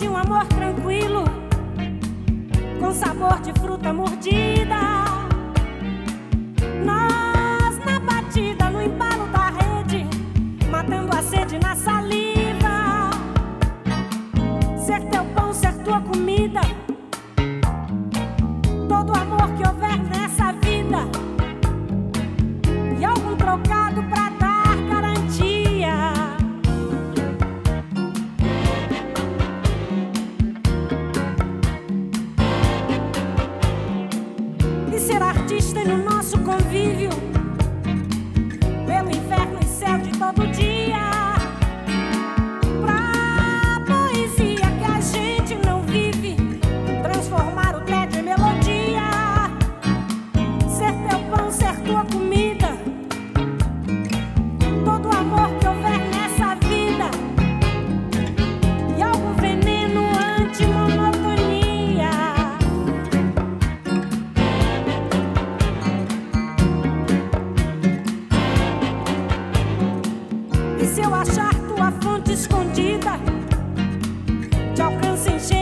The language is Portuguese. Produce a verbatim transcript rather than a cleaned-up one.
de um amor tranquilo, com sabor de fruta mordida. Nós na batida, no embalo da rede, matando a sede na saliva. Ser teu pão, ser tua comida, todo amor que houver nessa vida, e algum trocado pra dar garantia. E ser artista no nosso convívio, pelo inferno e céu de todo dia. Pra poesia que a gente não vive, transformar o tédio em melodia. Ser teu pão, ser tua comida, todo amor que houver nessa vida, e algum veneno anti-monotonia. E se eu achar tua fonte escondida, de alcance encher